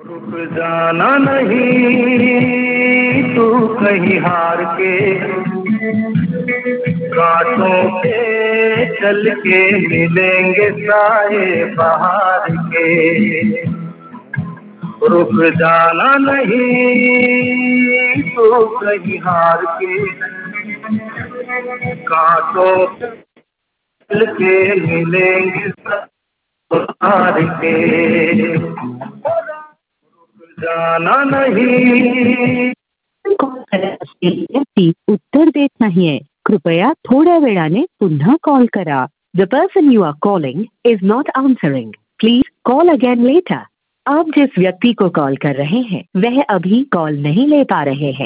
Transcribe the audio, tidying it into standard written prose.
रुक जाना नहीं तू कहीं हार के, कांटों पे चल के मिलेंगे साए बहार के। रुक जाना नहीं तू कहीं हार के, कांटों पे चल के मिलेंगे साए बहार के। जाना नहीं। कॉल करण्याची व्यक्ती उत्तर देत नाहीये, कृपया थोड्या वेळाने पुन्हा कॉल करा. The person you are calling is not answering, please call again later. आप जिस व्यक्ति को कॉल कर रहे हैं वह अभी कॉल नहीं ले पा रहे हैं.